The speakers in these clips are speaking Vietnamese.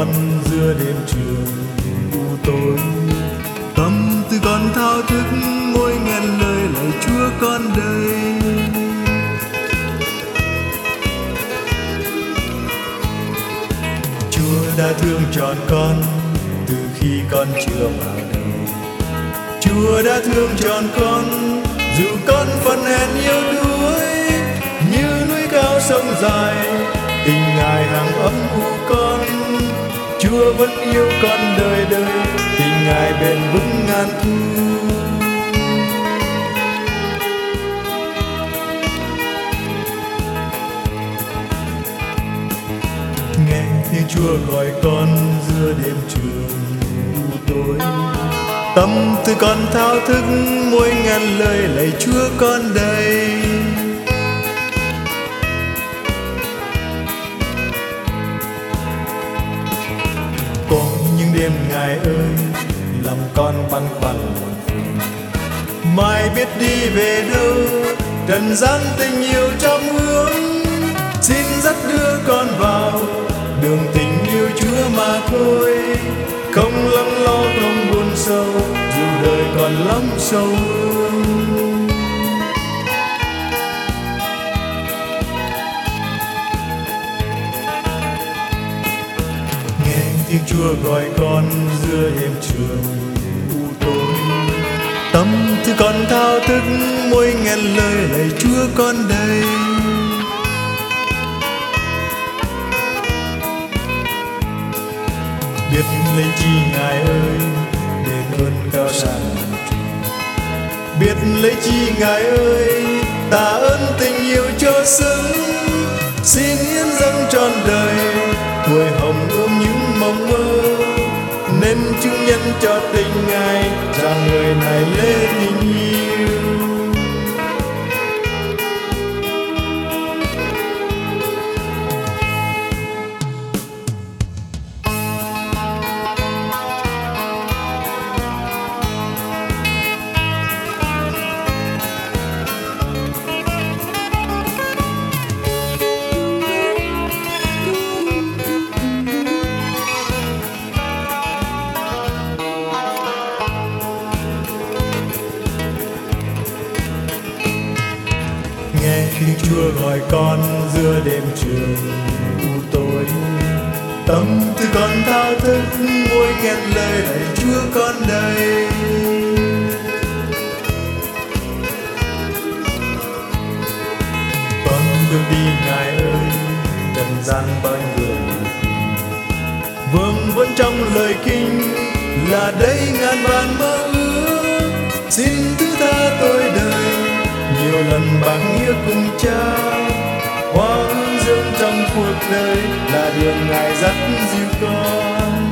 con giữa đêm trường u tối. Tâm tư con thao thức môi ngàn lời lạy Chúa con đây. Chúa đã thương trọn con từ khi con chưa vào đời. Chúa đã thương trọn con dù con phần hèn yếu đuối. Như núi cao sông dài tình Ngài hàng ấm u con. Chúa vẫn yêu con đời đời, tình Ngài bền vững ngàn thu. Nghe tiếng Chúa gọi con giữa đêm trường u tối. Tâm tư con thao thức muôn ngàn lời lạy Chúa con đây. Có những đêm Ngài ơi, lòng con băn khoăn buồn phiền. Mai biết đi về đâu, trần gian tình yêu trăm hướng. Xin dắt đưa con vào đường tình yêu Chúa mà thôi. Không lắng lo không buồn sâu, dù đời còn lắm sâu hướng. Nghe tiếng Chúa gọi con giữa đêm trường u tối. Tâm tư con thao thức môi ngàn lời lạy Chúa con đây. Biết lấy chi Ngài ơi, đền ơn cao sang trùng. Biết lấy chi Ngài ơi, tạ ơn tình yêu cho xứng. Xin hiến dâng trọn đời, tuổi hồng ươm những mộng mơ. Nên chứng nhân cho tình Ngài, rằng người này lê tình yêu. Nghe tiếng Chúa gọi con giữa đêm trường u tối. Tâm tư con thao thức môi ngàn lời lạy Chúa con đây. Con bước đi Ngài ơi, trần gian bao người. Vương vấn trong lời kinh là đây ngàn vạn mơ ước. Xin thứ tha tôi đời, nhiều lần bằng nghĩa cùng Cha. Hoa hướng dương trong cuộc đời là đường Ngài dắt dìu con.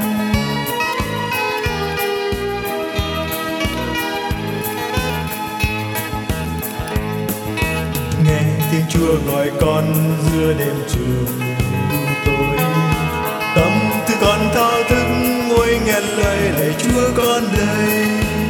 Nghe tiếng Chúa gọi con giữa đêm trường u tối. Tâm tư con thao thức ngôi ngàn lời lạy Chúa con đây.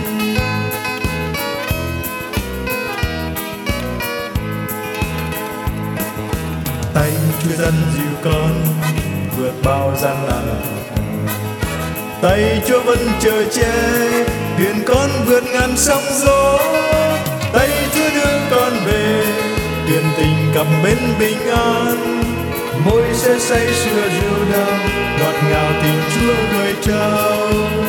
Tay Chúa dẫn dìu con vượt bao gian nan. Tay Chúa vẫn chờ che thuyền con vượt ngàn sóng gió. Tay Chúa đưa con về thuyền tình cập bến bình an. Môi sẽ say sưa rượu đau, ngọt ngào tình Chúa gửi trao.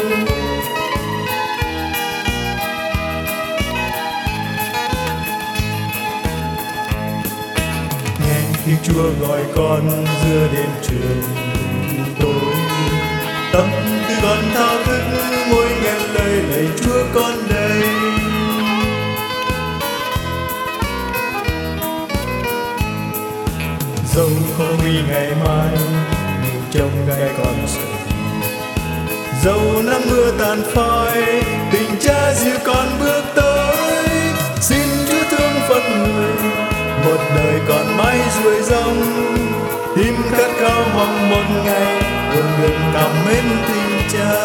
Tiếng Chúa gọi con giữa đêm trường tối. Tâm tư con thao thức môi ngàn lời lạy Chúa con đây. Dẫu khó nguy ngày mai, nhưng trông gai còn sợ. Dẫu nắng mưa tàn phai, tình Cha dìu con bước tới. Xin Chúa thương phận người, một đời còn mãi ruồi rong. Tim khát khao mong một ngày luôn được cảm mến tình Cha.